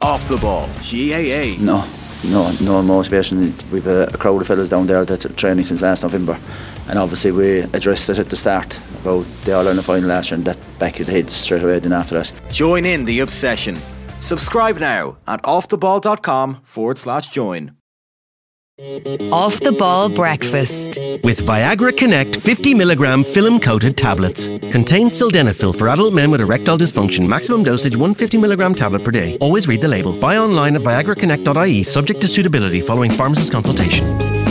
Off the Ball, GAA. No motivation. We've a crowd of fellas down there that are training since last November, and obviously we addressed it at the start about the All-Ireland final last year, and that back it hits straight away then after that. Join in the obsession. Subscribe now at offtheball.com/join. Off the Ball Breakfast with Viagra Connect 50mg film-coated tablets. Contains sildenafil for adult men with erectile dysfunction. Maximum dosage 150mg tablet per day. Always read the label. Buy online at viagraconnect.ie, subject to suitability following pharmacist consultation.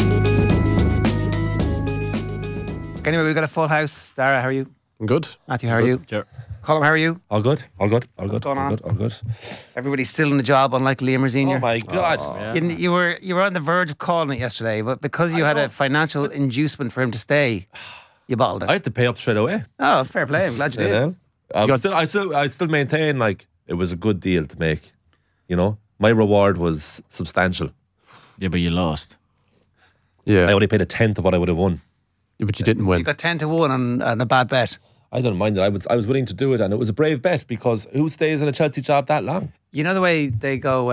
Anyway, we've got a full house. Dara, how are you? I'm good. Matthew, how are you? Sure. Colm, how are you? All good. What's going on? All good. Everybody's still in the job, unlike Liam Senior. Oh my God. You were on the verge of calling it yesterday, but because you had a financial inducement for him to stay, you bottled it. I had to pay up straight away. Oh, fair play. I'm glad you did. I still maintain like it was a good deal to make. You know, my reward was substantial. Yeah, but you lost. I only paid a tenth of what I would have won. Yeah, but you didn't win. You got 10-1 on a bad bet. I don't mind it. I was willing to do it, and it was a brave bet because who stays in a Chelsea job that long? You know the way they go,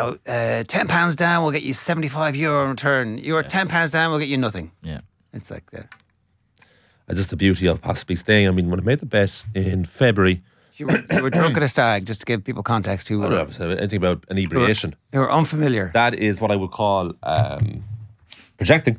£10 down will get you €75 in return. You're £10 down, we'll get you nothing. Yeah. It's like that. Just the beauty of possibly staying. I mean, when I made the bet in February... You were drunk at a stag, just to give people context. I don't have to say anything about inebriation. Who are unfamiliar. That is what I would call projecting.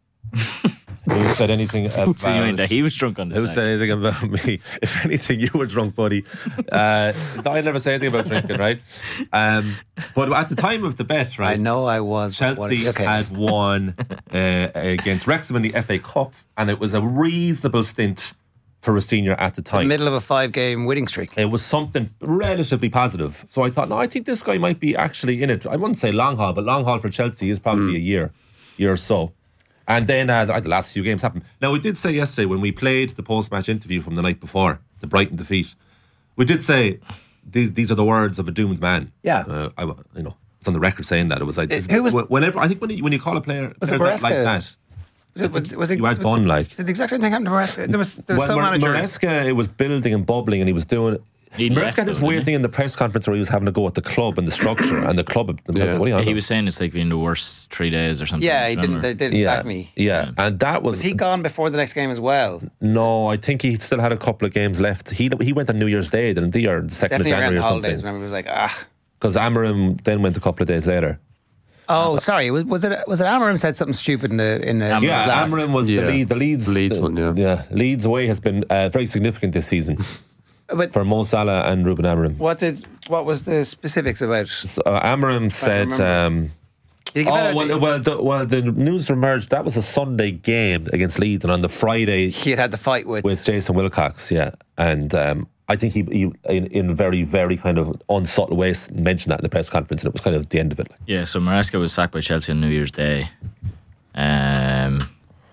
Who said anything about... So you mean that he was drunk on the Who stag? said anything about me? If anything, you were drunk, buddy. I never say anything about drinking, right? But at the time of the bet, right? I know I was. Chelsea had won against Wrexham in the FA Cup, and it was a reasonable stint for a senior at the time. In the middle of a 5-game winning streak. It was something relatively positive. So I thought, no, I think this guy might be actually in it. I wouldn't say long haul, but long haul for Chelsea is probably a year or so. And then the last few games happened. Now, we did say yesterday when we played the post-match interview from the night before, the Brighton defeat, we did say these are the words of a doomed man. Yeah. It's on the record saying that. It was like, whenever, I think when you call a player like that, you had Bun like. Did the exact same thing happen to Maresca? There was some manager. Maresca, it was building and bubbling, and he was doing it. Maresca had this weird thing in the press conference where he was having to go at the club and the structure and the club. He was saying it's like been the worst 3 days or something. Yeah, he didn't. They didn't back me. Yeah, and that was. Was he gone before the next game as well? No, I think he still had a couple of games left. He went on New Year's Day, didn't he, or the 2nd of January or something? Holidays. Remember, he was like, because Amorim then went a couple of days later. Oh, sorry. Was it Amorim said something stupid in the Amorim was the Leeds one. Yeah, Leeds away has been very significant this season. But for Mo Salah and Ruben Amorim. What was the specifics about? Amorim said. The news emerged that was a Sunday game against Leeds, and on the Friday he had the fight with Jason Wilcox. Yeah, and I think he in very, very kind of unsubtle ways mentioned that in the press conference, and it was kind of the end of it. Yeah, so Maresca was sacked by Chelsea on New Year's Day, and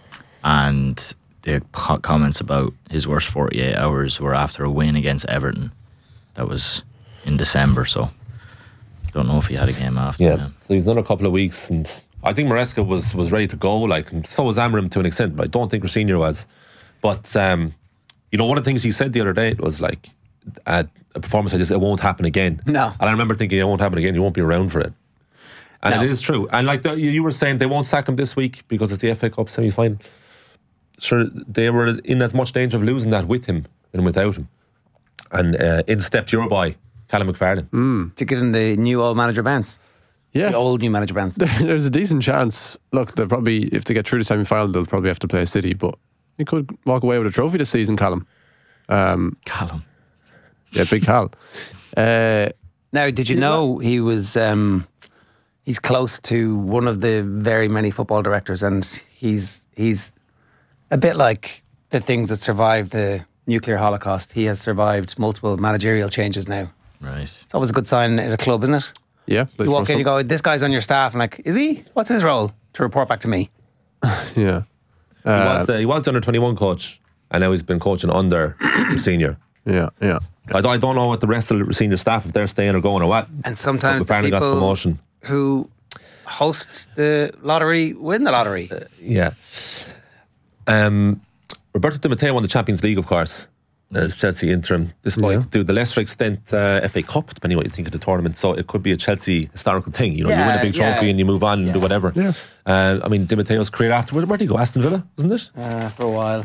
the comments about his worst 48 hours were after a win against Everton. That was in December, so don't know if he had a game after. Yeah, so he's done a couple of weeks, and I think Maresca was ready to go. Like, and so was Amorim to an extent, but I don't think Rosenior was. But one of the things he said the other day was like, a performance like this, it won't happen again. No, and I remember thinking, it won't happen again. You won't be around for it. And it is true. And like you were saying, they won't sack him this week because it's the FA Cup semi-final. Sure, they were in as much danger of losing that with him than without him. And in stepped your boy, Callum McFarlane. To give him the new old manager bounce. Yeah. The old new manager bounce. There's a decent chance. Look, they'll probably, if they get through the semi-final, they'll probably have to play City, but he could walk away with a trophy this season, Callum. Callum. Yeah, big Cal. Now, did you know he was... he's close to one of the very many football directors, and he's a bit like the things that survived the nuclear holocaust. He has survived multiple managerial changes now. Right. It's always a good sign in a club, isn't it? Yeah. You walk in, you go, this guy's on your staff, and like, is he? What's his role? To report back to me. Yeah. He was the under-21 coach, and now he's been coaching under senior. Yeah. I don't know what the rest of the senior staff, if they're staying or going or what. And sometimes the apparently got promotion. Who host the lottery win the lottery. Yeah. Roberto Di Matteo won the Champions League, of course. as Chelsea interim. This might do the lesser extent FA Cup, depending on what you think of the tournament. So it could be a Chelsea historical thing. You win a big trophy and you move on and do whatever. Yeah. I mean, Di Matteo's career afterwards, where did he go? Aston Villa, wasn't it? For a while.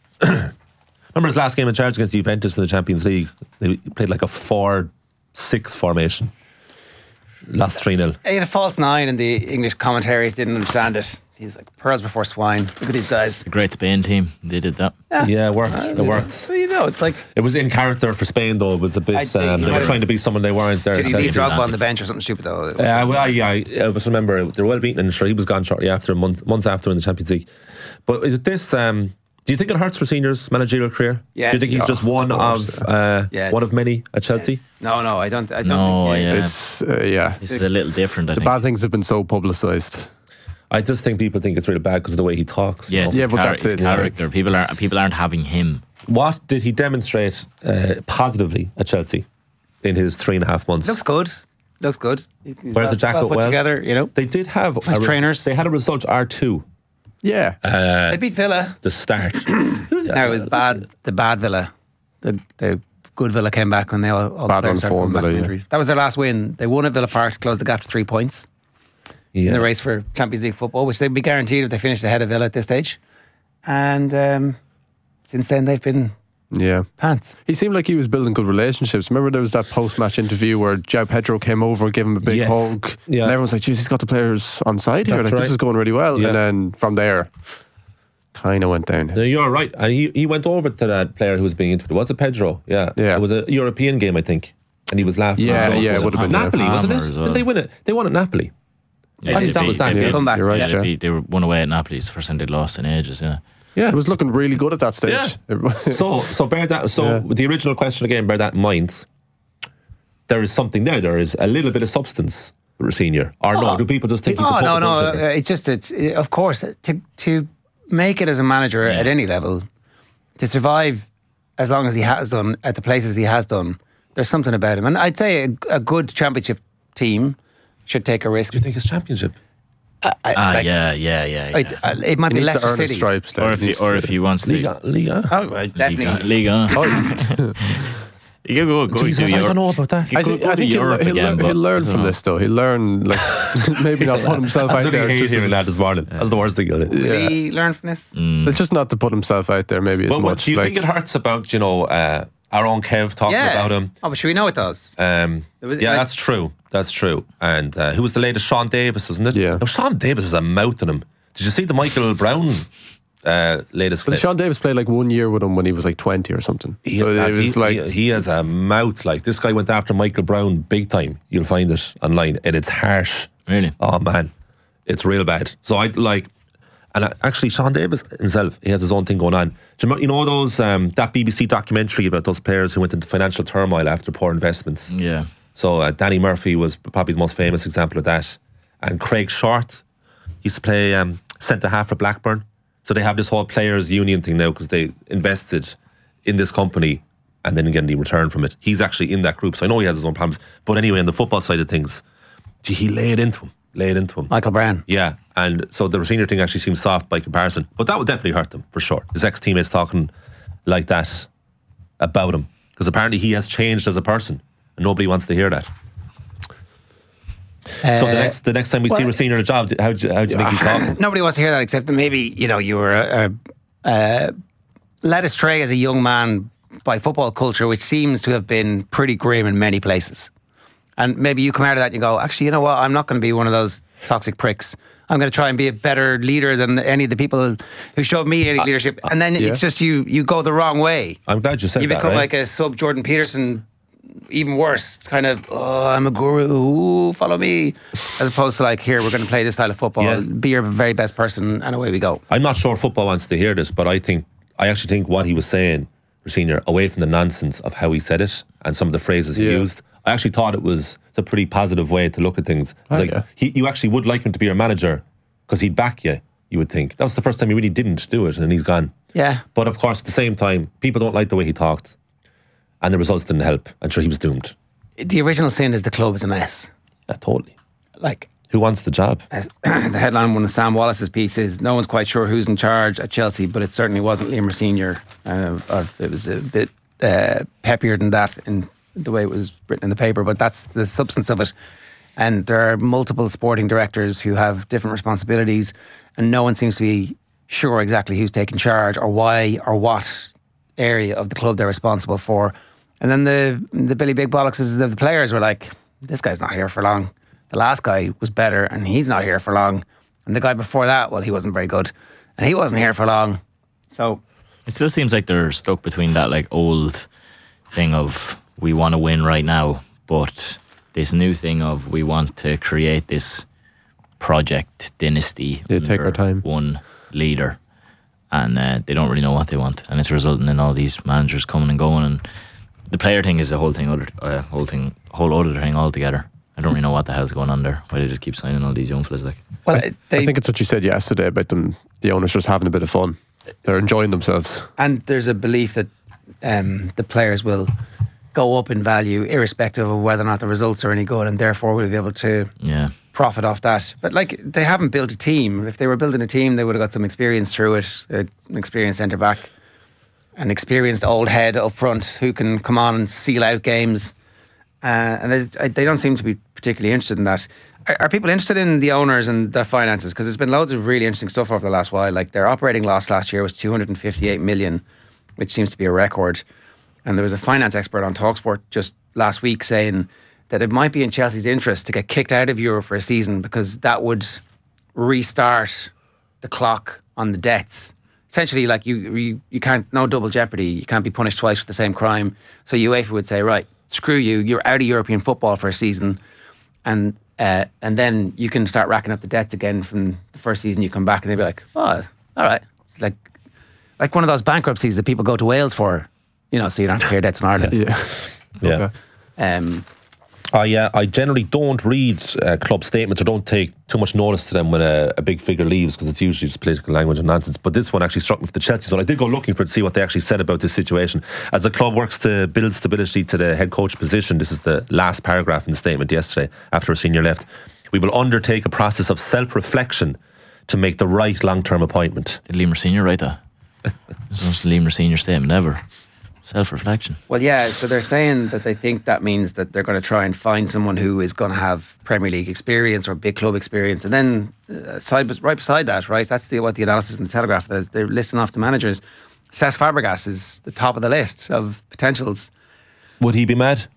Remember his last game in charge against Juventus in the Champions League? They played like a 4-6 formation. Lost 3-0. He had a false 9 in the English commentary. Didn't understand it. He's like pearls before swine. Look at these guys. The great Spain team, they did that. Yeah, it worked. It worked. So, it's like, It was in character for Spain, though. It was a bit. They were trying to be someone they weren't. There. did he leave Drogba on the bench or something stupid though? I just remember they were well beaten, and sure he was gone shortly after, months after in the Champions League. But is it this? Do you think it hurts Rosenior's managerial career? Yes. Do you think he's just one of many at Chelsea? No, I don't. No, think, yeah. It's This is a little different, I the think. bad things have been so publicised. I just think people think it's really bad because of the way he talks. Yeah, it's Yeah, his but that's his it, character. People aren't having him. What did he demonstrate positively at Chelsea in his 3.5 months? Looks good. He's Wears the jacket put well. together, They did have trainers. They had a result R2. Yeah. They beat Villa. The start. Now it was bad. The bad Villa, the good Villa came back when they all Bad players started on form, coming back from Villa, injuries. That was their last win. They won at Villa Park, closed the gap to 3 points in the race for Champions League football, which they'd be guaranteed if they finished ahead of Villa at this stage. And since then they've been pants. He seemed like he was building good relationships. Remember there was that post-match interview where João Pedro came over, gave him a big hug. Yeah. And everyone's like, geez, he's got the players on side here. That's Like, right. this is going really well. Yeah. And then from there, kind of went down. No, you're right. And he went over to that player who was being interviewed. Was it Pedro? Yeah. Yeah. It was a European game, I think. And he was laughing. Yeah, it would have been. Napoli, wasn't Palmer it? as well. Did they win it? They won at Napoli. Yeah, I think that was that game. Comeback. You're right, yeah. They were one away at Napoli. It's the first time they'd lost in ages, yeah. Yeah. It was looking really good at that stage. So bear that. So the original question again, bear that in mind. There is something there. There is a little bit of substance, Senior. Or no? Do people just think? No. It's of course to make it as a manager at any level, to survive as long as he has done at the places he has done. There's something about him, and I'd say a good championship team should take a risk. Do you think it's championship? Yeah. It might He be needs to Leicester earn his City. stripes there. Or if he wants to. Liga. Oh, definitely. Liga. You go Jesus, to I Europe. don't know about that. You I could think, go I to think Europe again, he'll but learn I don't from know. this though. He'll learn, like, maybe not put himself out there. Absolutely Just, hearing that this morning. That's the worst thing. Will he learn from this? just not to put himself out there maybe as But much. do you like, think it hurts about our own Kev talking about him? Oh, but sure, we know it does. That's true. That's true. And who was the latest? Sean Davis, wasn't it? Yeah. No, Sean Davis is a mouth in him. Did you see the Michael Brown latest But clip? Sean Davis played like 1 year with him when he was like 20 or something. He has a mouth like this guy went after Michael Brown big time. You'll find it online, and it's harsh. Really? Oh man, it's real bad. So actually Sean Davis himself, he has his own thing going on. Do you know those that BBC documentary about those players who went into financial turmoil after poor investments? Yeah. So Danny Murphy was probably the most famous example of that, and Craig Short used to play centre half for Blackburn. So they have this whole players' union thing now because they invested in this company and then get any return from it. He's actually in that group, so I know he has his own problems. But anyway, on the football side of things, he lay it into him. Michael Brown. Yeah, and so the senior thing actually seems soft by comparison, but that would definitely hurt them for sure. His ex-teammates talking like that about him because apparently he has changed as a person, and nobody wants to hear that. So the next time we see Rosenior in a job, how do you think he's talking? Nobody wants to hear that except that maybe you were led astray as a young man by football culture, which seems to have been pretty grim in many places. And maybe you come out of that and you go, actually, you know what? I'm not going to be one of those toxic pricks. I'm going to try and be a better leader than any of the people who showed me any leadership. And then it's just you go the wrong way. I'm glad you said that. You become right? like a sub Jordan Peterson. Even worse, it's kind of, I'm a guru, ooh, follow me. As opposed to like, here, we're going to play this style of football, be your very best person, and away we go. I'm not sure football wants to hear this, but I actually think what he was saying, Senior, away from the nonsense of how he said it and some of the phrases he used, I actually thought it's a pretty positive way to look at things. You actually would like him to be your manager because he'd back you, you would think. That was the first time he really didn't do it, and he's gone. Yeah. But of course, at the same time, people don't like the way he talked. And the results didn't help. I'm sure he was doomed. The original sin is the club is a mess. Yeah, totally. Like, who wants the job? The headline of one of Sam Wallace's pieces, no one's quite sure who's in charge at Chelsea, but it certainly wasn't Liam Senior. It was a bit peppier than that in the way it was written in the paper, but that's the substance of it. And there are multiple sporting directors who have different responsibilities, and no one seems to be sure exactly who's taking charge or why or what area of the club they're responsible for. And then the Billy Big Bollockses of the players were like, this guy's not here for long. The last guy was better and he's not here for long. And the guy before that, well, he wasn't very good and he wasn't here for long. So it still seems like they're stuck between that like old thing of we want to win right now, but this new thing of we want to create this project dynasty take our time. One leader, and they don't really know what they want, and it's resulting in all these managers coming and going, and the player thing is a whole other thing altogether. I don't really know what the hell's going on there. Why they just keep signing all these young fellas like. Well, I think it's what you said yesterday about them. The owners just having a bit of fun. They're enjoying themselves, and there's a belief that the players will go up in value irrespective of whether or not the results are any good, and therefore we'll be able to profit off that. But like, they haven't built a team. If they were building a team, they would have got some experience through it, an experienced centre back, an experienced old head up front who can come on and seal out games, and they don't seem to be particularly interested in that. Are people interested in the owners and their finances? Because there's been loads of really interesting stuff over the last while. Like, their operating loss last year was 258 million, which seems to be a record. And there was a finance expert on TalkSport just last week saying that it might be in Chelsea's interest to get kicked out of Europe for a season, because that would restart the clock on the debts. Essentially, like, you can't, no double jeopardy. You can't be punished twice for the same crime. So UEFA would say, right, screw you. You're out of European football for a season, and then you can start racking up the debts again from the first season you come back, and they'd be like, oh, all right. It's like one of those bankruptcies that people go to Wales for. You know, so you don't have to clear debts in Ireland. Yeah. I generally don't read club statements or don't take too much notice to them when a big figure leaves, because it's usually just political language and nonsense. But this one actually struck me for the Chelsea one. I did go looking for it to see what they actually said about this situation. As the club works to build stability to the head coach position, this is the last paragraph in the statement yesterday after a senior left. We will undertake a process of self-reflection to make the right long-term appointment. Did Liam Senior write that? This was Liam Senior statement ever. Self-reflection. Well, yeah, so they're saying that they think that means that they're going to try and find someone who is going to have Premier League experience or big club experience. And then right beside that, right, that's what the analysis in the Telegraph, they're listing off the managers. Cesc Fabregas is the top of the list of potentials. Would he be mad?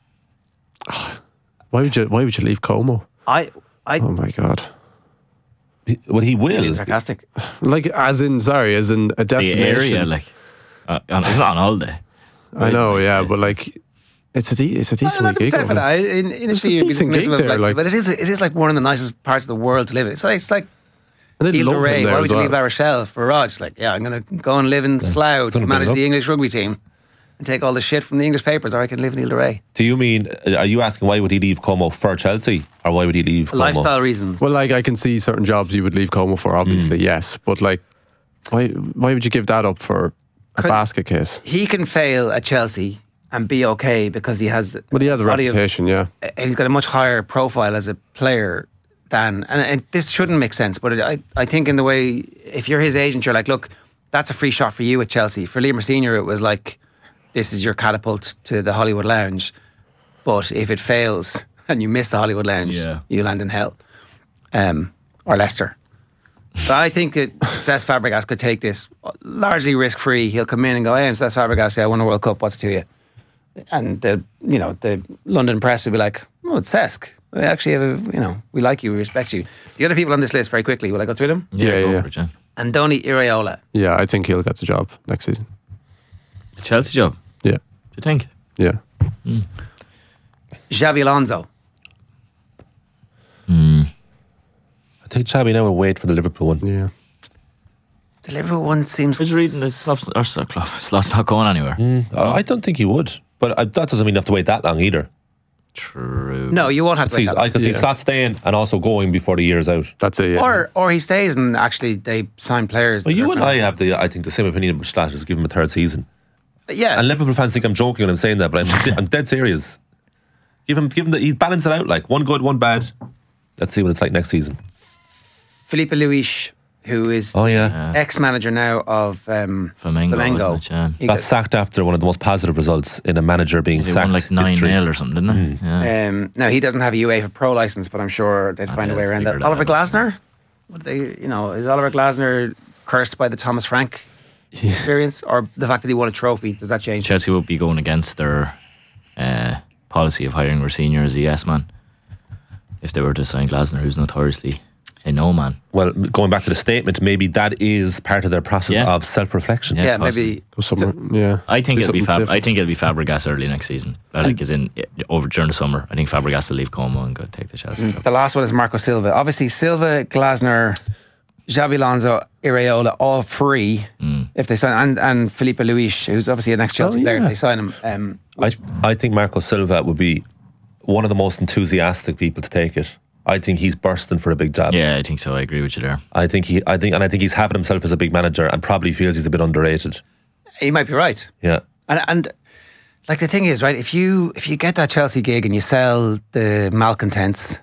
Why would you leave Como? Oh my God. Well, he will. Being sarcastic. Like, as in a destination. The area, like, it's not on holiday. I know, yeah, but like, it's a decent gig. For that. Initially, you'd be dismissive of it, but it is like one of the nicest parts of the world to live in. It's like Ile de Ré. Why would you leave La Rochelle for Rog? Like, yeah, I'm going to go and live in Slough to manage the English rugby team and take all the shit from the English papers, or I can live in Ile de Ré. Do you mean, are you asking why would he leave Como for Chelsea, or why would he leave Como? Lifestyle reasons. Well, like, I can see certain jobs you would leave Como for, obviously, yes, but like, why would you give that up for a basket case? He can fail at Chelsea and be okay because he has a reputation, he's got a much higher profile as a player than, and this shouldn't make sense, but I think in the way, if you're his agent, you're like, look, that's a free shot for you at Chelsea. For Liam Senior, it was like, this is your catapult to the Hollywood Lounge, but if it fails and you miss the Hollywood Lounge, you land in hell, or Leicester. So I think that Cesc Fabregas could take this largely risk-free. He'll come in and go, hey, I'm Cesc Fabregas, I won a World Cup, what's to you? And the London press will be like, oh, it's Cesc. We actually have we like you, we respect you. The other people on this list, very quickly, will I go through them? Yeah. Andoni Iraola. Yeah, I think he'll get the job next season. The Chelsea job? Yeah. Do you think? Yeah. Xabi Alonso. I think Xabi now will wait for the Liverpool one. Yeah. The Liverpool one seems... I was reading the slot's not going anywhere. I don't think he would, but that doesn't mean you have to wait that long either. True. No, you won't have to wait that long. I can see Slot staying and also going before the year's out. That's it, yeah. Or he stays and actually they sign players. Well, you and I have the same opinion about Slot, just give him a third season. Yeah. And Liverpool fans think I'm joking when I'm saying that, but I'm dead serious. Give him he's balanced it out, like one good, one bad. Let's see what it's like next season. Felipe Luis, who is yeah. ex-manager now of Flamengo. wasn't it? Yeah. He Got sacked after one of the most positive results in a manager being They sacked. won like 9-0 or something, didn't they? Yeah. now he doesn't have a UEFA Pro license, but I'm sure they'd find a way around that. figure that Oliver out. Glasner, is Oliver Glasner cursed by the Thomas Frank experience, or the fact that he won a trophy? Does that change? Chelsea would be going against their policy of hiring their senior as a yes man if they were to sign Glasner, who's notoriously a no man. Well, going back to the statement, maybe that is part of their process Yeah. of self-reflection. Yeah, Yeah, possibly. maybe. I think Do it'll be something I think it'll be Fabregas early next season. As in over during the summer. I think Fabregas will leave Como and go take the Chelsea job. The last one is Marco Silva. Obviously, Silva, Glasner, Xabi Alonso, Iraola, all free if they sign, and Felipe Luis, who's obviously an ex-Chelsea player, if they sign him. I think Marco Silva would be one of the most enthusiastic people to take it. I think he's bursting for a big job. Yeah, I think so. I agree with you there. I think he's having himself as a big manager and probably feels he's a bit underrated. He might be right. Yeah. And like the thing is, right, if you get that Chelsea gig and you sell the malcontents,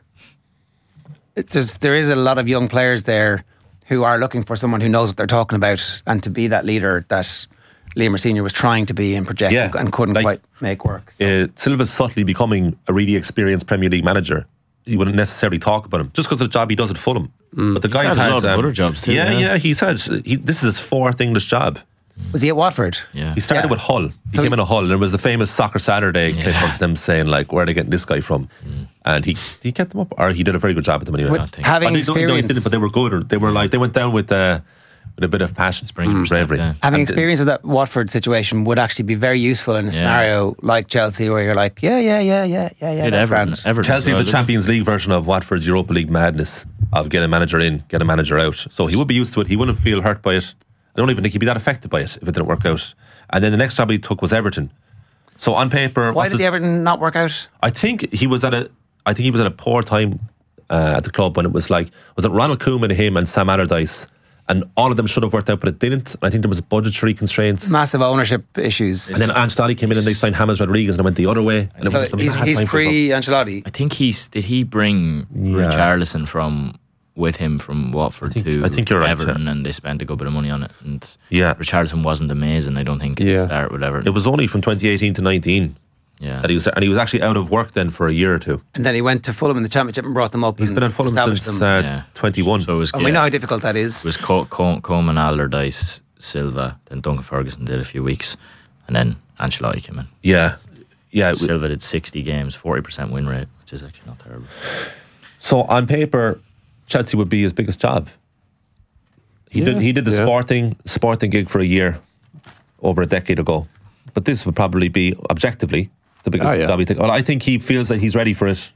there is a lot of young players there who are looking for someone who knows what they're talking about and to be that leader that Liam Senior was trying to be and project and couldn't quite make work. So. Silva's subtly becoming a really experienced Premier League manager. You wouldn't necessarily talk about him just because of the job he does at Fulham. But the guy's had a lot of other jobs too. Yeah, he's had. This is his fourth English job. Was he at Watford? Yeah. He started with Hull. He came in a Hull. And there was the famous Soccer Saturday clip of them saying, like, where are they getting this guy from? And he kept them up, or he did a very good job at them anyway. Having He experience, didn't, but they were good. Or they were like, they went down with a bit of passion, bravery. Yeah. having experience of that Watford situation would actually be very useful in a scenario like Chelsea, where you're like, yeah. that's grand. Chelsea is the Champions League version of Watford's Europa League madness of get a manager in, get a manager out. So he would be used to it. He wouldn't feel hurt by it. I don't even think he'd be that affected by it if it didn't work out. And then the next job he took was Everton. So on paper, Why did the Everton not work out? I think he was at a poor time at the club when it was like, was it Ronald Koeman, him and Sam Allardyce, and all of them should have worked out, but it didn't. And I think there was budgetary constraints. Massive ownership issues. And then Ancelotti came in and they signed James Rodriguez and it went the other way. And it was just a mad he's time for the club. pre-Ancelotti. I think did he bring Richarlison with him from Watford to I think you're right, Everton, and they spent a good bit of money on it. And Richarlison wasn't amazing, I don't think, at the start with Everton. It was only from 2018 to 19 that he was actually out of work then for a year or two. And then he went to Fulham in the Championship and brought them up. He's been at Fulham since 21. So it was, and we know how difficult that is. It was Coleman, Allardyce, Silva, then Duncan Ferguson did a few weeks, and then Ancelotti came in. Yeah. Silva did 60 games, 40% win rate, which is actually not terrible. So on paper, Chelsea would be his biggest job. He did the sporting gig for a year over a decade ago. But this would probably be objectively the biggest job he takes. Well, I think he feels that he's ready for it.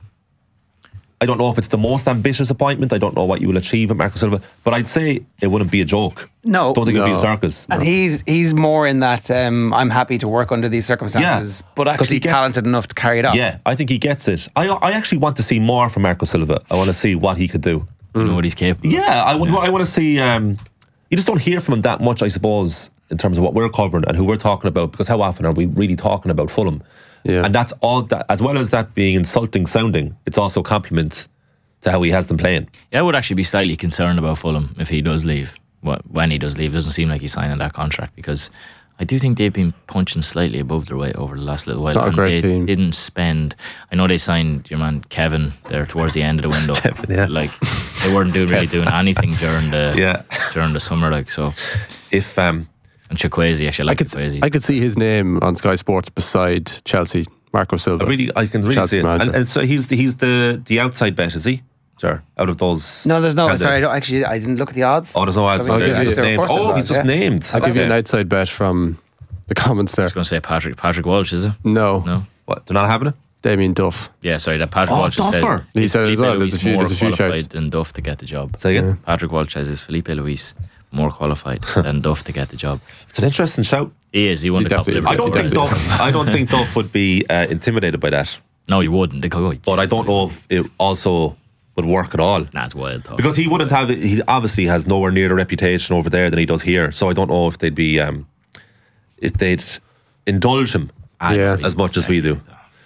I don't know if it's the most ambitious appointment. I don't know what you will achieve at Marco Silva, but I'd say it wouldn't be a joke. No, don't think it'd be a circus. And he's more in that I'm happy to work under these circumstances, but actually talented enough to carry it off. Yeah, I think he gets it. I actually want to see more from Marco Silva. I want to see what he could do. You know what he's capable of. Yeah, I want to see. You just don't hear from him that much, I suppose, in terms of what we're covering and who we're talking about, because how often are we really talking about Fulham? Yeah. And that's all that, as well as that being insulting sounding, it's also compliments to how he has them playing. Yeah, I would actually be slightly concerned about Fulham if he does leave. When he does leave, it doesn't seem like he's signing that contract, because I do think they've been punching slightly above their weight over the last little while. It's not a great they team. Didn't spend. I know they signed your man Kevin there towards the end of the window. Kevin, yeah. Like they weren't really doing anything during the summer. Like so, if and Chukwueze, actually, I could see his name on Sky Sports beside Chelsea, Marco Silva. I can really Chelsea see it. manager. And so he's the outside bet, is he? Sure. Out of those. No, there's no. candidates. Sorry, I didn't look at the odds. Oh, there's no odds. I'll give you- He's just named. Of course there's He's odds, just named. I'll give you an outside bet from the comments there. I was going to say Patrick Walsh, is it? No, What? They're not having it? Damien Duff. Yeah, sorry, that Patrick Walsh has Duffer. said He said as well, Felipe there's a few- Luis more there's a few qualified shouts. than Duff to get the job. Say again? Patrick Walsh says is Felipe Luis more qualified than Duff to get the job. It's an interesting shout. He is. He won He the couple of definitely is. I don't think Duff would be intimidated by that. No, he wouldn't. They go, But I don't know if it also would work at all. nah, it's wild talk. Because he wouldn't have. He obviously has nowhere near the reputation over there than he does here. So I don't know if they'd be, if they'd indulge him Yeah. as much as we do.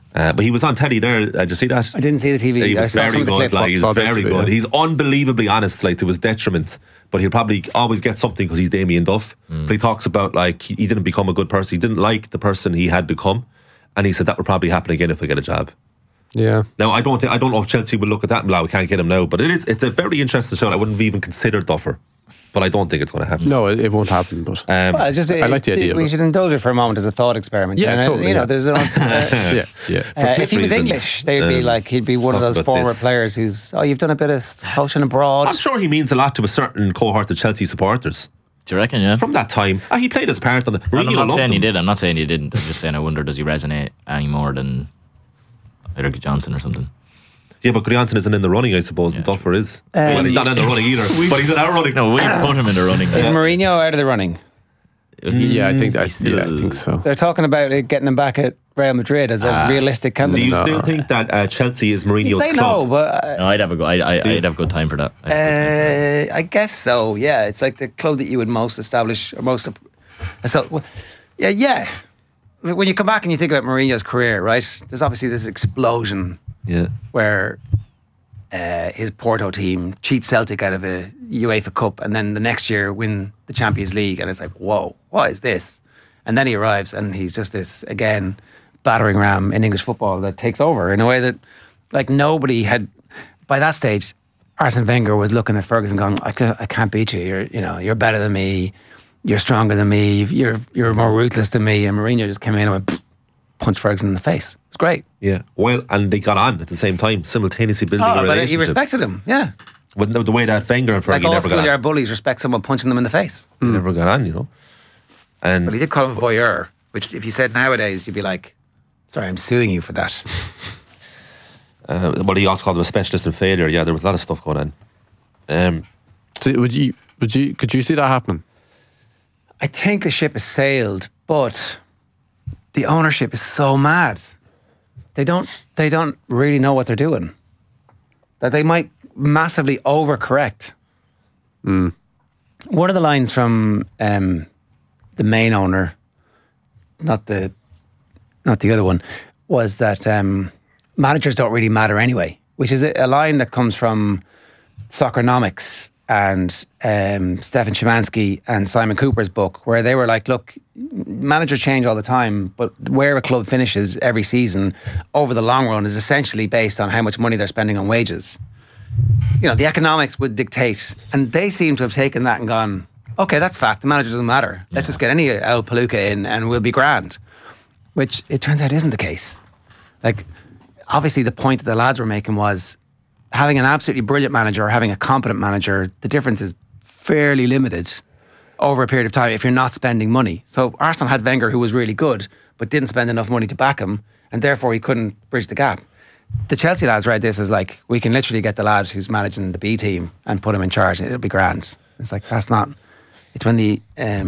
But he was on telly there. Did you see that? I didn't see the TV. He I was saw some very of the good. clips. Like, he's Saw the very interview, good. yeah. He's unbelievably honest, like to his detriment. But he'll probably always get something because he's Damien Duff. But he talks about like he didn't become a good person. He didn't like the person he had become, and he said that would probably happen again if I get a job. Yeah. Now I don't know if Chelsea will look at that and be like, we can't get him now. But it's a very interesting show. I wouldn't have even considered Duffer, but I don't think it's going to happen. No, it won't happen. But Well, it's just, I like the idea of We it. should indulge it for a moment as a thought experiment. Yeah, And, totally, You know, yeah. there's yeah. if he was reasons, English, they'd be like, he'd be one of talk those about former this. players who's, you've done a bit of coaching abroad. I'm sure he means a lot to a certain cohort of Chelsea supporters Do you reckon? Yeah. from that time. He played his part on the. I'm Mourinho not loved saying he him. did. I'm not saying he didn't. I'm just saying I wonder, does he resonate any more than either Johnson or something? Yeah, but Johnson isn't in the running, I suppose, and Duffer is. Well, he's not in the running either, but he's in our running. No, we put him in the running. Is Mourinho out of the running? Yeah, I think Still- I think so. They're talking about it, getting him back at Real Madrid as a realistic Do candidate. you still think that Chelsea is You Mourinho's say club? no, but No, I'd have a go. I'd have good time for that. I guess so. Yeah, it's like the club that you would most establish or most. So, yeah. When you come back and you think about Mourinho's career, right? There's obviously this explosion Yeah. where his Porto team cheat Celtic out of a UEFA Cup, and then the next year win the Champions League, and it's like, whoa, what is this? And then he arrives, and he's just this again battering ram in English football that takes over in a way that, like, nobody had by that stage. Arsene Wenger was looking at Ferguson, going, I can't beat you. You're better than me. You're stronger than me. You're more ruthless than me. And Mourinho just came in and went, punched Ferguson in the face. It's great. Yeah. Well, and they got on at the same time, simultaneously building a But relationship. he respected him. Yeah. With the way that Wenger and Fergie Like all never got schoolyard on. bullies respect someone punching them in the face. They never got on, you know. And But he did call him a voyeur, which if you said nowadays, you'd be like, sorry, I'm suing you for that. well, he also called him a specialist in failure. Yeah, there was a lot of stuff going on. So could you see that happening? I think the ship has sailed, but the ownership is so mad. They don't really know what they're doing. That they might massively overcorrect. One of the lines from the main owner, not the other one, was that managers don't really matter anyway, which is a line that comes from Soccernomics and Stefan Szymanski and Simon Cooper's book, where they were like, look, managers change all the time, but where a club finishes every season over the long run is essentially based on how much money they're spending on wages. You know, the economics would dictate, and they seem to have taken that and gone, okay, that's fact, the manager doesn't matter. Let's just get any El Paluca in and we'll be grand. Which it turns out isn't the case. Like, obviously the point that the lads were making was having an absolutely brilliant manager or having a competent manager, the difference is fairly limited over a period of time if you're not spending money. So Arsenal had Wenger, who was really good, but didn't spend enough money to back him, and therefore he couldn't bridge the gap. The Chelsea lads read this as like, we can literally get the lad who's managing the B team and put him in charge and it'll be grand. It's like, that's not... It's when the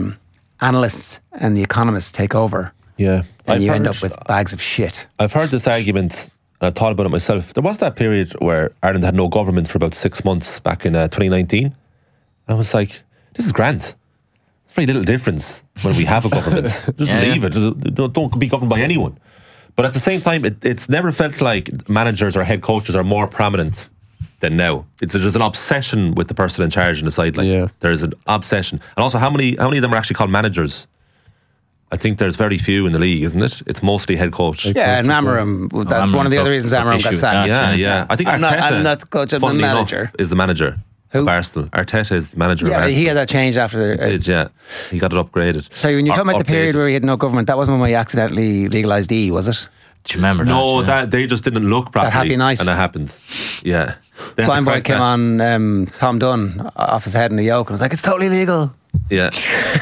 analysts and the economists take over yeah, and you end up with bags of shit. I've heard this argument, and I've thought about it myself. There was that period where Ireland had no government for about 6 months back in 2019. And I was like, this is grand. There's very little difference when we have a government. Just leave it. Don't be governed by anyone. But at the same time, it's never felt like managers or head coaches are more prominent than now. There's an obsession with the person in charge on the sideline. Yeah. There's an obsession. And also, how many of them are actually called managers? I think there's very few in the league, isn't it? It's mostly head coach. Yeah, and Amarim, that's one of the other reasons Amarim got sacked. Yeah. I think I'm Arteta, not the coach, I'm the funnily enough, manager. is the manager Who? of Arsenal. Arteta is the manager of Yeah, but Arsenal. he had that changed after... He did, yeah. He got it upgraded. So when you're talking about the period where he had no government, that wasn't when we accidentally legalised E, was it? Do you remember that? No, yeah? that they just didn't look properly. happy night. And it happened. Yeah. They had Blind to Boy crack came that. on Tom Dunn off his head in the yoke and was like, it's totally legal. Yeah.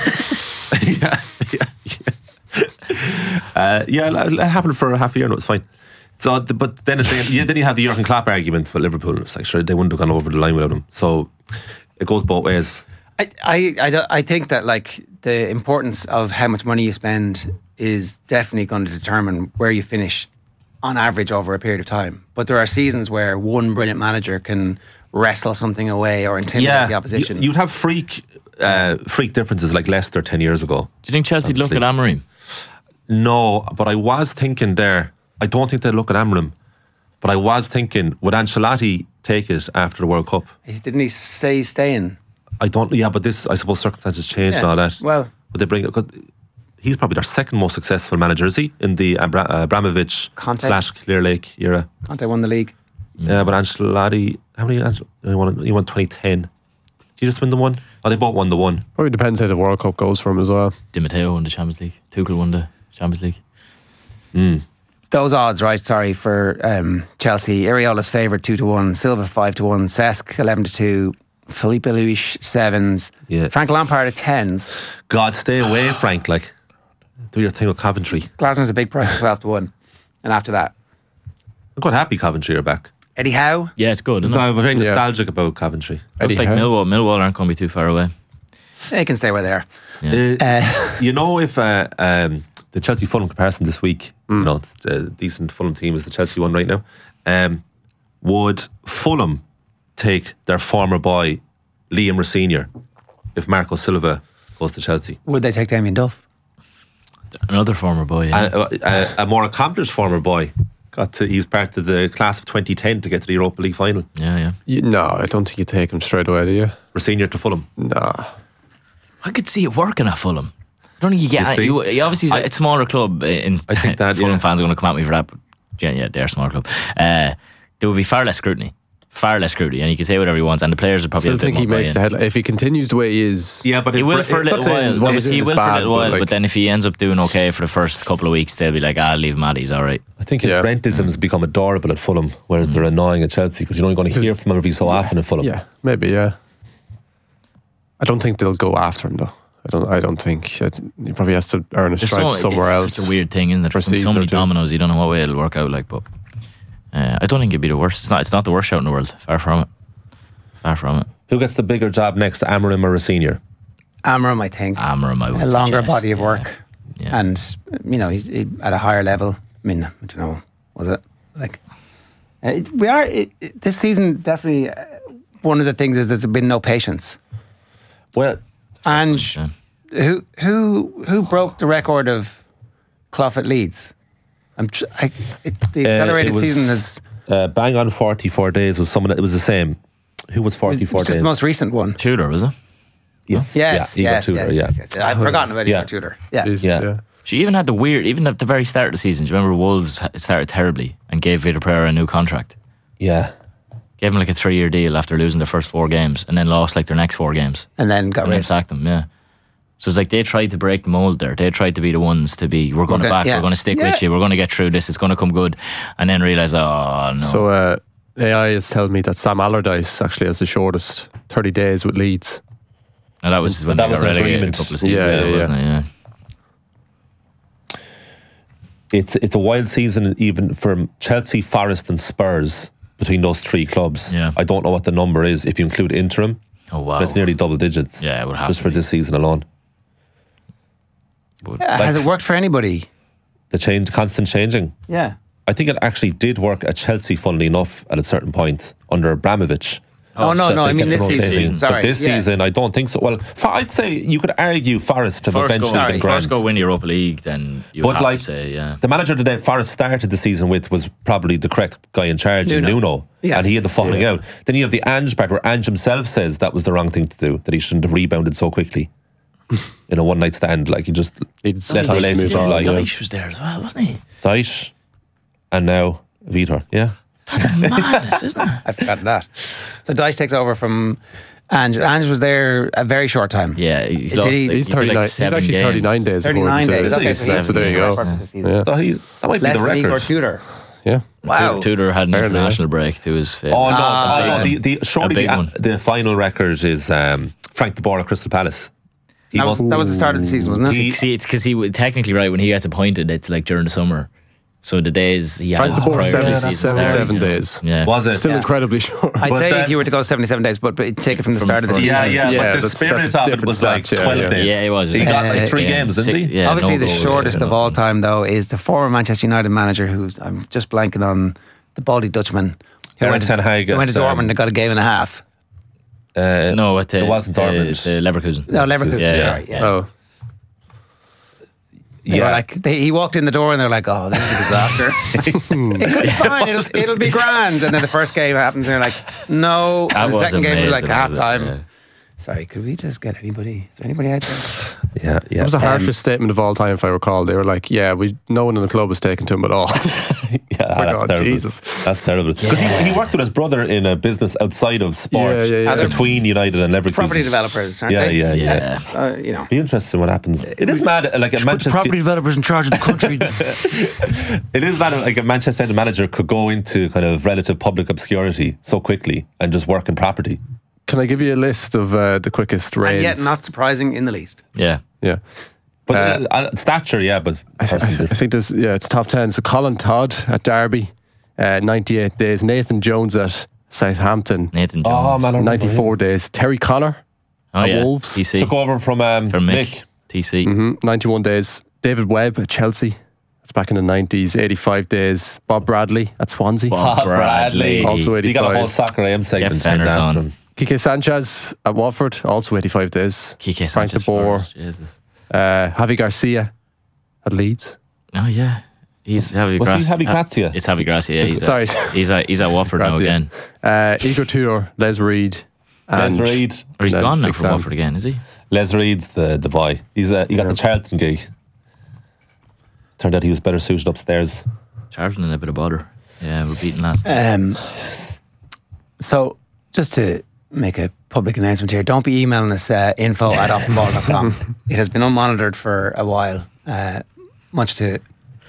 It happened for a half a year and it was fine. So, but then then you have the Jurgen Klopp argument with Liverpool. And it's like, sure, they wouldn't have gone over the line without him. So it goes both ways. I think that like the importance of how much money you spend is definitely going to determine where you finish on average over a period of time. But there are seasons where one brilliant manager can wrestle something away or intimidate the opposition. You'd have freak differences like Leicester 10 years ago. Do you think Chelsea would look at Amarim? No, but I was thinking there I don't think they'll look at Amorim. But I was thinking, would Ancelotti take it after the World Cup? Didn't he say he's staying? I don't. Yeah, but this, I suppose, circumstances change and all that. Well, but they bring it. He's probably their second most successful manager, is he? In the Abramovich / Clear Lake era. Conte won the league. Yeah, but Ancelotti, how many? He won 2010. Did you just win the one? Oh, they both won the one. Probably depends how the World Cup goes for him as well. Di Matteo won the Champions League. Tuchel won the Champions League. Those odds, right? Sorry, for Chelsea. Areola's favourite 2-1. Silva 5-1. Cesc 11-2. Felipe Luis 7s. Yeah. Frank Lampard at 10s. God, stay away, Frank. Like, do your thing with Coventry. Glasner's a big price, 12-1. And after that, I'm quite happy Coventry are back. Eddie Howe. Yeah, it's good, isn't it? I'm very nostalgic about Coventry. Looks like Millwall aren't going to be too far away. They can stay where they are. Yeah. You know, if the Chelsea Fulham comparison this week, you know, the decent Fulham team is the Chelsea one right now. Would Fulham take their former boy Liam Rossinier if Marco Silva goes to Chelsea? Would they take Damien Duff? Another former boy, yeah. A more accomplished former boy. He's part of the class of 2010 to get to the Europa League final. Yeah. No, I don't think you take him straight away, do you? Rossinier to Fulham. Nah. I could see it working at Fulham. I don't think you get you obviously it's a smaller club. I think that Fulham fans are going to come at me for that, but yeah, they're a smaller club. There would be far less scrutiny, and you can say whatever he wants, and the players would probably. I think he makes the headline if he continues the way he is. Yeah, but he will for a little while. But then if he ends up doing okay for the first couple of weeks, they'll be like, "I'll leave him at. He's all right." I think his Brentism's become adorable at Fulham, whereas they're annoying at Chelsea because you're only going to hear from him every so often at Fulham. Yeah, maybe. Yeah, I don't think they'll go after him though. I don't think he probably has to earn a stripe somewhere else. It's a weird thing, isn't it? There's so many dominoes, you don't know what way it'll work out like. But I don't think it'd be the worst. It's not the worst shout in the world. Far from it. Who gets the bigger job next, Amorim or Rossinier? Amorim, I think. Amorim, I would a longer suggest, body of work, and you know, he's at a higher level. I mean, I don't know, was it like this season? Definitely, one of the things is there's been no patience. Well, and who broke the record of Clough at Leeds? The accelerated season is bang on 44 days was someone that was the same. Who was 44 days? Just the most recent one. Tudor, was it? Yes. Tudor. I've forgotten about Igor Tudor. Yeah. She even had even at the very start of the season. Do you remember Wolves started terribly and gave Vitor Pereira a new contract? Yeah. Gave him like a 3-year deal after losing their first 4 games and then lost like their next 4 games. And then got rid. And sacked them, yeah. So it's like they tried to break the mould there. They tried to be the ones to be, we're going to back, we're going to stick with you, we're going to get through this, it's going to come good. And then realise, oh no. So AI is telling me that Sam Allardyce actually has the shortest 30 days with Leeds. And that was when they got relegated a couple of seasons ago, wasn't it? Yeah. It's a wild season even for Chelsea, Forest and Spurs between those 3 clubs. Yeah. I don't know what the number is if you include interim. Oh wow. But it's nearly double digits. Yeah, it would have just for this season alone. Has it worked for anybody? The constant changing. Yeah. I think it actually did work at Chelsea, funnily enough, at a certain point under Abramovich. No, I mean this season. Sorry. But this season, I don't think so. Well, I'd say you could argue Forest have eventually been grand. Forest go win the Europa League, then you would have to say, the manager that Forest started the season with was probably the correct guy in charge, Nuno. And he had the falling out. Then you have the Ange part where Ange himself says that was the wrong thing to do, that he shouldn't have rebounded so quickly. In a one-night stand, like he just let the relationship lie. Dyche was there as well, wasn't he? Dyche, and now Vitor, yeah. That's madness, isn't it? I forgot that. So Dyche takes over from Ange. Ange was there a very short time. Yeah, he's 39. Like he's actually 39 days. 39 days. Okay, so there you go. That might be the record. Igor Tudor. Yeah. Wow. Tudor had an international break to his fate. Oh no! The final record is Frank de Boer at Crystal Palace. That was the start of the season, wasn't it? See, it's because he technically right when he gets appointed, it's like during the summer. So the days he has prior to the season 77 days. Yeah. Was it? Still incredibly short. I'd say if you were to go 77 days, but take it from the start of the season. Yeah, but the spirit of it was like 12 days. Yeah, it was. He got like 3 games, didn't he? Yeah, obviously, the shortest of all time, though, is the former Manchester United manager, who's I'm just blanking on the baldy Dutchman, who went to Dortmund and got a game and a half. No, it wasn't Dortmund. Leverkusen. No, Leverkusen. Yeah. Sorry, yeah. They were like, he walked in the door and they're like, oh, this is a disaster. It'll be fine, it'll be grand. And then the first game happens and they're like, no. And the second game was like half time. Yeah. Sorry, could we just get anybody? Is there anybody out there? Yeah. It was the harshest statement of all time, if I recall. They were like, no one in the club was taken to him at all. That's terrible. Jesus. That's terrible. Because he worked with his brother in a business outside of sport, between United and Leverkusen. Property developers, aren't they? Yeah. You know. Be interesting what happens. It is mad, like a Manchester property developers in charge of the country. It is mad, like a Manchester United manager could go into kind of relative public obscurity so quickly and just work in property. Can I give you a list of the quickest reigns? And yet not surprising in the least. Yeah. But stature, but I think there's it's top 10. So Colin Todd at Derby, 98 days. Nathan Jones at Southampton, Nathan Jones. 94 days. Terry Connor at Wolves, TC. Took over from Mick. TC. 91 days. David Webb at Chelsea. That's back in the 90s. 85 days. Bob Bradley at Swansea. Bob Bradley. Also 85. He got a whole Soccer AM segment Jeff Fenner's after on. him. Kike Sanchez at Watford. Also 85 days. Kike Frank de Sanchez. Boer. Jesus. Javi Garcia at Leeds. Oh yeah. He's Javi Was he Gracia. Javi Grazia? It's Javi Gracia. Yeah, Sorry. He's at Watford now Grazia. again. Igor Tudor, Les Reed. Les Reed. Or he's then gone now Big from Sam. Watford again, is he? Les Reed's the boy. He got the Charlton gig. Turned out he was better suited upstairs. Charlton in a bit of bother. Yeah, we're beaten last. So, just to make a public announcement here, don't be emailing us info@offtheball.com. It has been unmonitored for a while, much to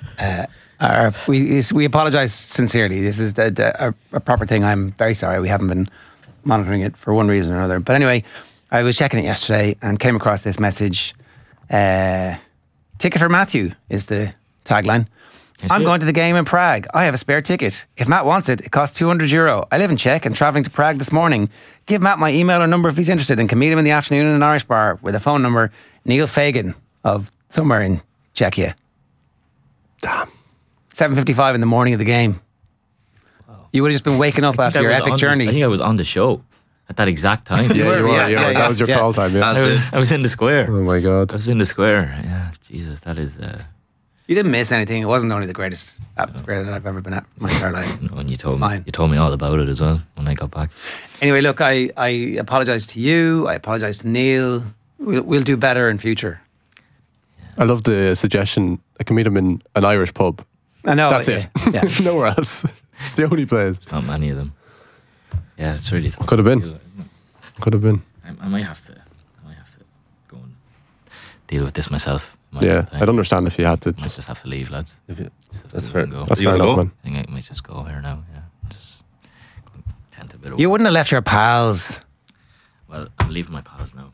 we apologise sincerely. This is a proper thing. I'm very sorry. We haven't been monitoring it for one reason or another. But anyway, I was checking it yesterday and came across this message. Ticket for Matthew is the tagline. I'm going to the game in Prague. I have a spare ticket. If Matt wants it, it costs €200. I live in Czech and travelling to Prague this morning. Give Matt my email or number if he's interested and can meet him in the afternoon in an Irish bar with a phone number. Neil Fagan of somewhere in Czechia. Damn. 7:55 in the morning of the game. You would have just been waking up after your epic journey. I think I was on the show at that exact time. You were. That was your call time, I was in the square. Oh my God. I was in the square. Yeah, Jesus, that is... You didn't miss anything. It wasn't only the greatest atmosphere that I've ever been at my entire life. No, and you told me all about it as well when I got back. Anyway, look, I apologise to you. I apologise to Neil. We'll do better in future. I love the suggestion. I can meet him in an Irish pub. I know. That's it. Yeah. Nowhere else. It's the only place. Not many of them. Yeah, it's really tough. Could have been. Could have been. I might have to go and deal with this myself. I'd understand if you had to. I might just have to leave, lads. That's fair. That's fair enough, man. I think I might just go here now. Yeah, just tent a bit. You wouldn't have left your pals. Well, I'm leaving my pals now.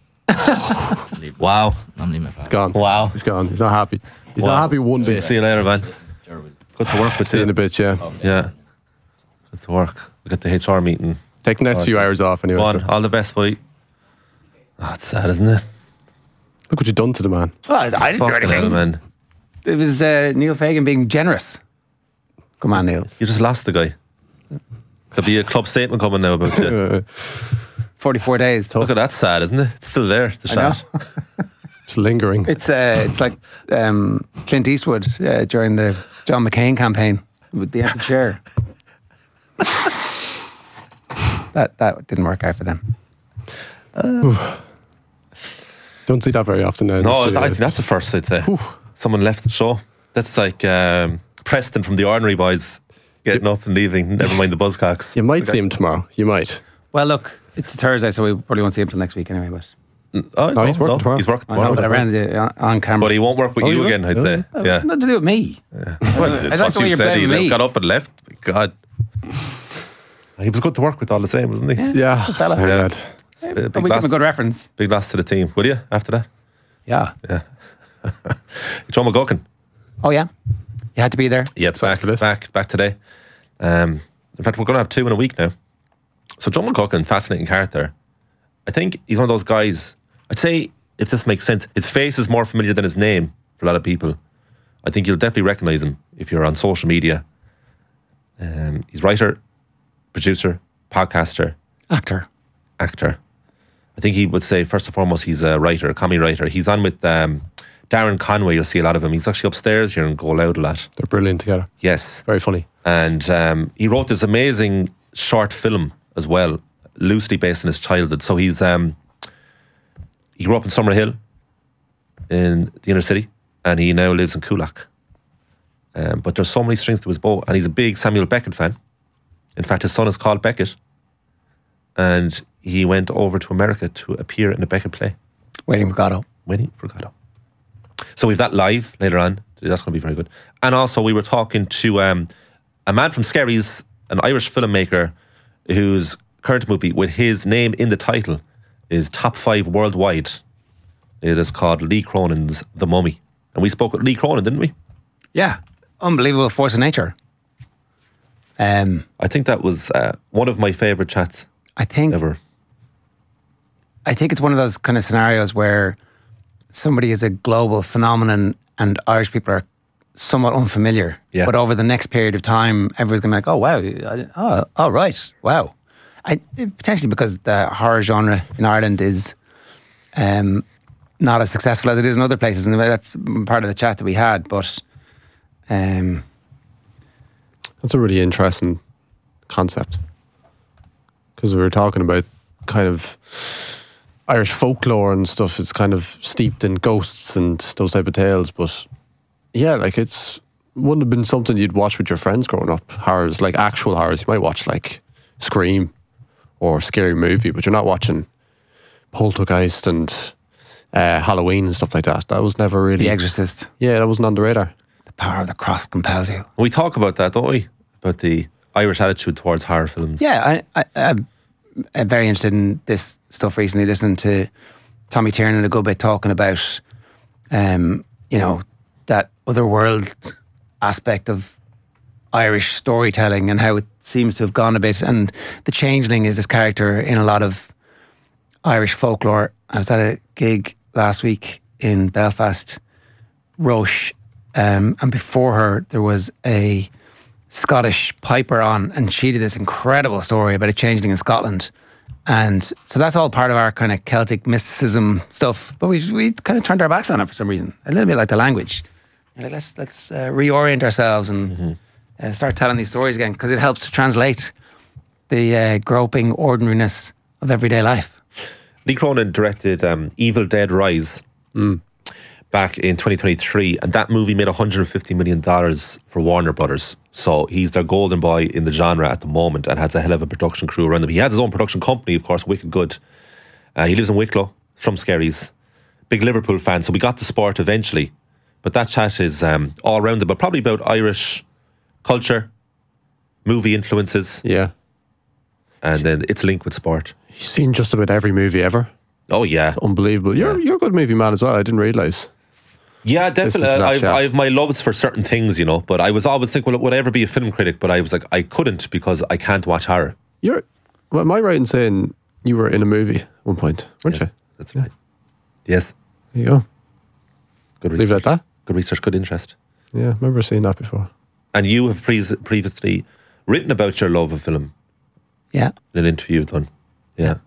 Wow. I'm leaving my pals. It's gone. Wow. He's gone. He's not happy. He's not happy one bit. See you later, man. Good to work with See you in you. a bit, yeah. Yeah. Good to work. We got the HR meeting. Take the next few hours off anyway. Go on. All the best, boy. Oh, it's sad, isn't it? Look what you've done to the man. Well, I didn't do Fucking hell, anything. man. It was Neil Fagan being generous. Come on, Neil. You just lost the guy. There'll be a club statement coming now about you. 44 days. Look at that, sad, isn't it? It's still there, the I know. shot. Just lingering. It's like Clint Eastwood during the John McCain campaign with the empty chair. That didn't work out for them. Don't see that very often now. No, I think that's the first, I'd say. Someone left the show. That's like Preston from the Ordinary Boys getting up and leaving, never mind the Buzzcocks. You might see him tomorrow. You might. Well, look, it's Thursday, so we probably won't see him till next week anyway. But Oh, he's working tomorrow. He's working I know, tomorrow. but I ran on camera. But he won't work with Oh, you you again, will? I'd say. Yeah. Nothing to do with me. Well, I it's like what the way you you're said. He blaming me. got up and left. God. He was good to work with all the same, wasn't he? Yeah. fella. Sorry, Yeah. lad. Big Probably give him a loss, good reference. big loss to the team. Will you, after that? Yeah. John McGuckin. Oh, yeah. You had to be there. Yeah, back today. In fact, we're going to have 2 in a week now. So John McGuckin, fascinating character. I think he's one of those guys, I'd say, if this makes sense, his face is more familiar than his name for a lot of people. I think you'll definitely recognise him if you're on social media. He's writer, producer, podcaster, Actor. actor. I think he would say, first and foremost, he's a writer, a comedy writer. He's on with Darren Conway, you'll see a lot of him. He's actually upstairs here in Go Loud a lot. They're brilliant together. Yes. Very funny. And he wrote this amazing short film as well, loosely based on his childhood. So he grew up in Summerhill in the inner city, and he now lives in Coolock. But there's so many strings to his bow, and he's a big Samuel Beckett fan. In fact, his son is called Beckett, and he went over to America to appear in a Beckett play. Waiting for Godot. So we've that live later on. That's going to be very good. And also we were talking to a man from Skerries, an Irish filmmaker whose current movie with his name in the title is top 5 worldwide. It is called Lee Cronin's The Mummy. And we spoke with Lee Cronin, didn't we? Yeah. Unbelievable force of nature. I think that was one of my favourite chats ever. I think it's one of those kind of scenarios where somebody is a global phenomenon and Irish people are somewhat unfamiliar. Yeah. But over the next period of time, everyone's going to be like, oh, wow. Oh, right. Wow. Potentially because the horror genre in Ireland is not as successful as it is in other places. And that's part of the chat that we had. But that's a really interesting concept. Because we were talking about kind of Irish folklore and stuff. It's kind of steeped in ghosts and those type of tales. But yeah, like wouldn't have been something you'd watch with your friends growing up. Horrors, like actual horrors. You might watch like Scream or Scary Movie, but you're not watching Poltergeist and Halloween and stuff like that. That was never really... The Exorcist. Yeah, that wasn't on the radar. The power of the cross compels you. We talk about that, don't we? About the Irish attitude towards horror films. Yeah, I'm very interested in this stuff recently, listening to Tommy Tiernan a good bit talking about, that otherworld aspect of Irish storytelling and how it seems to have gone a bit. And the Changeling is this character in a lot of Irish folklore. I was at a gig last week in Belfast, Roche, and before her there was a Scottish piper on, and she did this incredible story about a changeling in Scotland. And so that's all part of our kind of Celtic mysticism stuff, but we kind of turned our backs on it for some reason, a little bit like the language. Like, let's reorient ourselves and start telling these stories again, because it helps to translate the groping ordinariness of everyday life. Lee Cronin directed Evil Dead Rise back in 2023, and that movie made $150 million for Warner Brothers. So he's their golden boy in the genre at the moment and has a hell of a production crew around him. He has his own production company, of course, Wicked Good. He lives in Wicklow, from Skerries. Big Liverpool fan, so we got to sport eventually. But that chat is all around it, but probably about Irish culture, movie influences. Yeah. And then its link with sport. You've seen just about every movie ever. Oh, yeah. It's unbelievable. You're a good movie man as well. I didn't realise. Yeah, definitely. I've my loves for certain things, but I was always thinking, well, would I ever be a film critic? But I was like, I couldn't, because I can't watch horror. Am I right in saying you were in a movie at one point, weren't you? That's right. Yes. There you go. Good research. Leave it at that. Good research, good interest. Yeah, I remember seeing that before. And you have previously written about your love of film. Yeah. In an interview you've done. Yeah.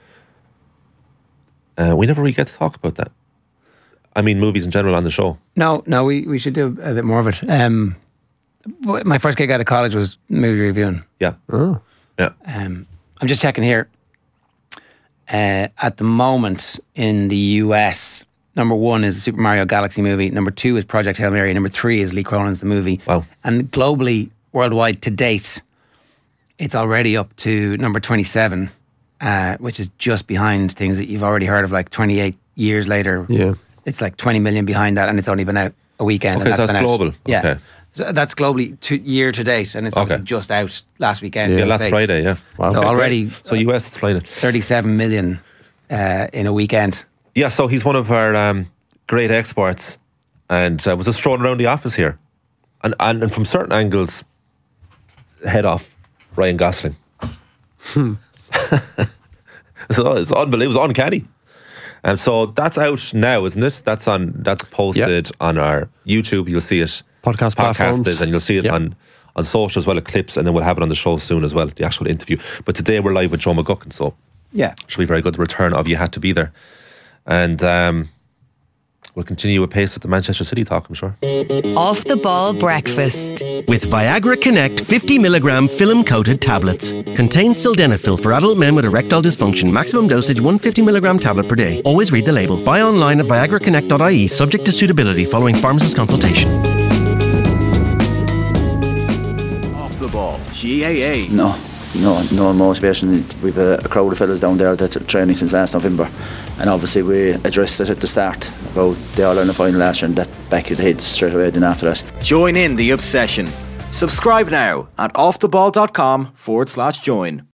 We never really get to talk about that. I mean, movies in general on the show. No, we should do a bit more of it. My first gig out of college was movie reviewing. Yeah. Oh. Yeah. I'm just checking here. At the moment in the US, number 1 is the Super Mario Galaxy movie. Number 2 is Project Hail Mary. Number 3 is Lee Cronin's The Movie. Wow. And globally, worldwide to date, it's already up to number 27, which is just behind things that you've already heard of, like 28 years later. Yeah. It's like 20 million behind that, and it's only been out a weekend. Okay, and that's been global. Out. Yeah. Okay. So that's globally year to date, and it's obviously just out last weekend. Yeah, in the last States. Friday, yeah. Wow. So Okay, already... So US, explain it. 37 million in a weekend. Yeah, so he's one of our great experts, and was just strolling around the office here. And from certain angles, head off Ryan Gosling. It's unbelievable. It was uncanny. And so that's out now, isn't it? That's posted on our YouTube. You'll see it Podcast platforms. and you'll see it on social as well, clips, and then we'll have it on the show soon as well, the actual interview. But today we're live with Joe McGuckin, so yeah, should be very good. The return of You Had to Be There. And we'll continue with pace with the Manchester City talk, I'm sure. Off the Ball Breakfast. With Viagra Connect 50 milligram film coated tablets. Contains sildenafil for adult men with erectile dysfunction. Maximum dosage 150 milligram tablet per day. Always read the label. Buy online at viagraconnect.ie, subject to suitability following pharmacist consultation. Off the Ball, GAA. No motivation. We've a crowd of fellas down there that are training since last November, and obviously we addressed it at the start about the All-Ireland final last year, and that back it heads straight away then after that. Join in the obsession. Subscribe now at offtheball.com/join.